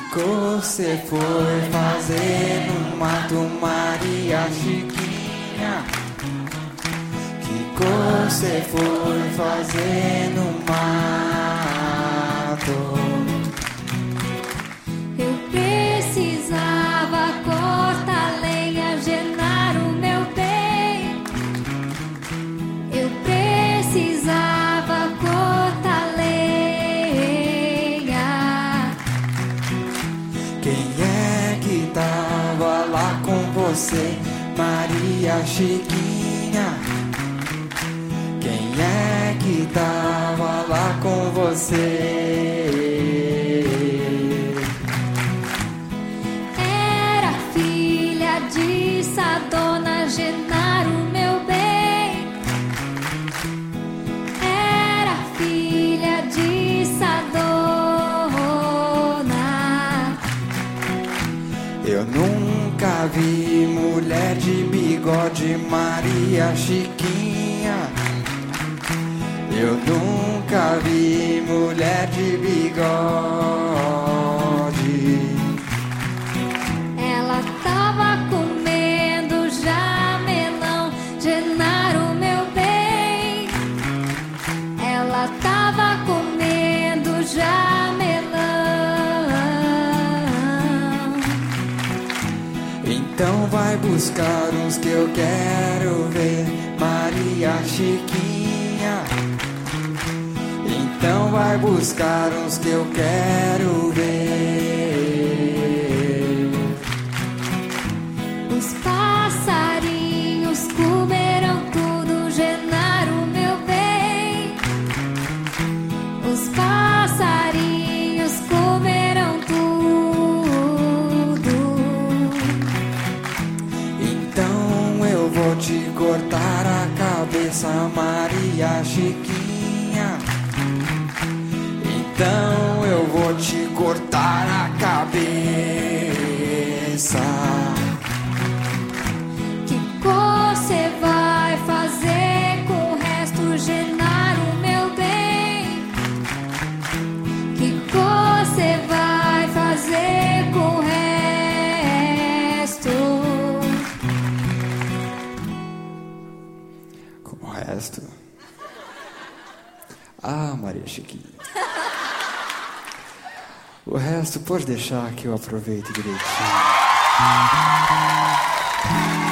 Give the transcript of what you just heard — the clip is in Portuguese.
você foi fazer no mato, Maria Chiquinha? Que você foi fazer no mato? Eu precisava cortar lenha, Genaro, meu bem. Eu precisava cortar lenha. Quem é que tava lá com você, Maria Chiquinha? Quem é que tava lá com você? Era filha de Sadona, Genaro, meu bem. Era filha de Sadona. Eu nunca vi mulher de bigode, Maria Chiquinha. Eu nunca vi mulher de bigode. Ela tava comendo jamelão, Genaro, meu bem. Ela tava comendo jamelão. Então vai buscar uns que eu quero ver, Maria Chiquinha. Então vai buscar uns que eu quero ver. Os passarinhos comeram tudo, Genaro, meu bem. Os passarinhos comeram tudo. Então eu vou te cortar a cabeça, Maria Chiquinha. Então eu vou te cortar a cabeça. Que você vai fazer com o resto, Genaro, meu bem? Que você vai fazer com o resto? Com o resto? Ah, Maria Chiquinha. O resto pode deixar que eu aproveite direitinho.